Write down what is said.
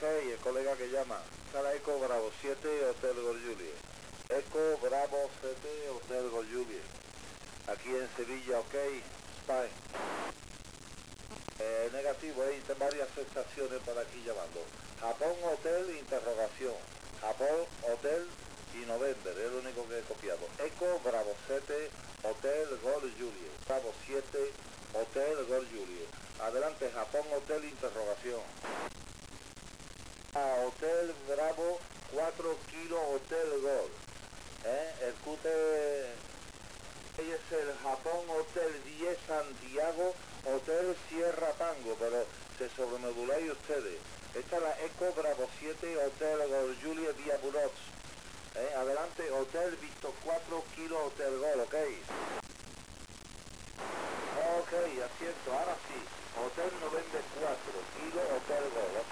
el colega que llama. Sala Eco Bravo 7, Hotel Gol Juliet. Eco Bravo 7, Hotel Gol Juliet. Aquí en Sevilla, ok, Spain. Negativo, hay varias estaciones por aquí llamando. Japón Hotel, interrogación. Japón Hotel y November, es lo único que he copiado. Eco Bravo 7, Hotel Gol Juliet. Bravo 7, Hotel Gol Juliet. Adelante, Japón Hotel, interrogación. Hotel Bravo 4 Kilo Hotel Gol. El QT es el Japón Hotel 10 Santiago Hotel Sierra Tango, pero se sobremoduláis ustedes. Esta es la Eco Bravo 7 Hotel Gol Juliet vía Burots. Adelante, Hotel Victor 4 Kilo Hotel Gol, ok. Ok, asiento, ahora sí. Hotel November 4 Kilo Hotel Gol,